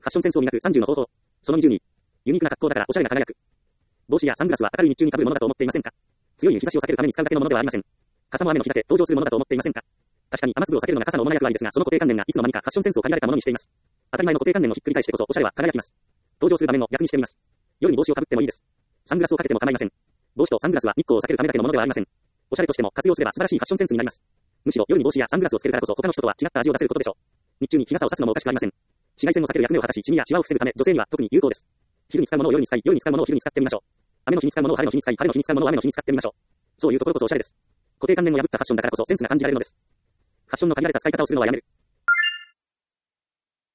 ファッションセンスを磨く30の方法。その20に、ユニークな格好だからおしゃれが輝く。帽子やサングラスは明るい日中に被るものだと思っていませんか？強い日差しを避けるために使うだけのものではありません。傘も雨の日だけ登場するものだと思っていませんか？確かに雨粒を避けるのが傘の主な役割ですが、その固定観念がいつの間にかファッションセンスを限られたものにしています。当たり前の固定観念をひっくり返してこそおしゃれは輝きます。登場する場面を逆にしてみます。夜に帽子をかぶってもいいです。サングラスをかけても構いません。帽子とサングラスは日光を避けるためだけのものではありません。おしゃれとしても活用すれば素晴らしいファッションセンスになります。むしろ夜に帽子やサングラスをつけるからこそ他の人とは違った味を出せることでしょう。日中に日傘を差すのもおかしくありません。紫外線を避ける役目を果たし、シミやシワを防ぐため女性には特に有効です。昼に使うものを夜に使い、夜に使うものを昼に使ってみましょう。雨の日に使うものを晴れの日に使い、晴れの日に使うものを雨の日に使ってみましょう。そういうところこそおしゃれです。固定観念を破ったファッションだからこそセンスが感じられるのです。ファッションの限られた使い方をするのはやめる。